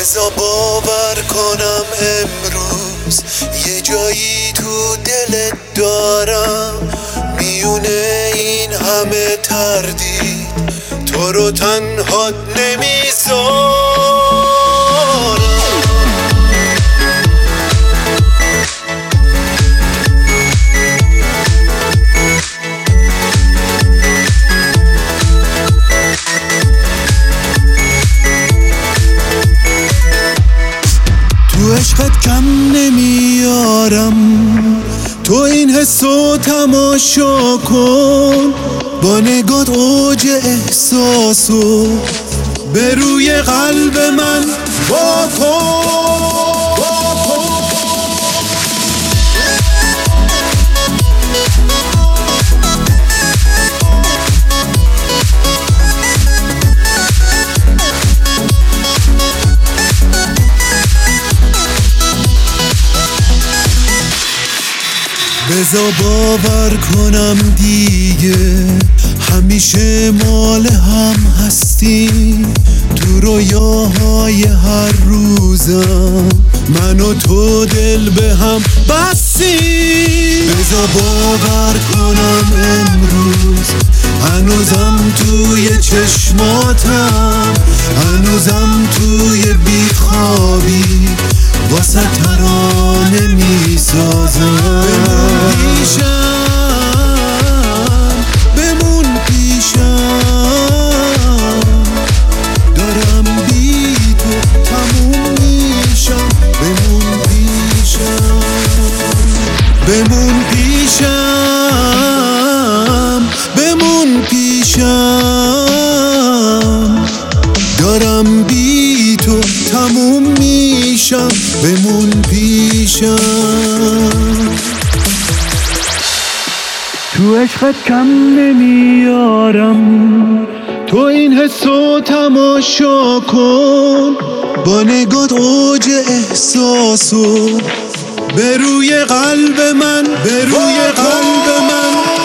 بذار باور کنم امروز یه جایی تو دلت دارم، میونه این همه تردید تو رو تنها نمیذارم. تو عشقت کم نمیارم، تو این حسو تماشا کن، با نگات اوج احساسو به روی قلب من واکن. بذار باور کنم دیگه همیشه مال هم هستیم، تو رویاهای هر روزم من و تو دل به هم بستیم. بذار باور کنم امروز هنوزم توی چشماتم، هنوزم توی بیخوابی واسه ترانه میسازم. بمون پیشم دارم بی تو تموم میشم. بمون پیشم دارم بی تو تموم میشم. بمون پیشم. تو عشقت کم نمیارم، تو این حسو تماشا کن، با نگات اوج احساسو به روی قلب من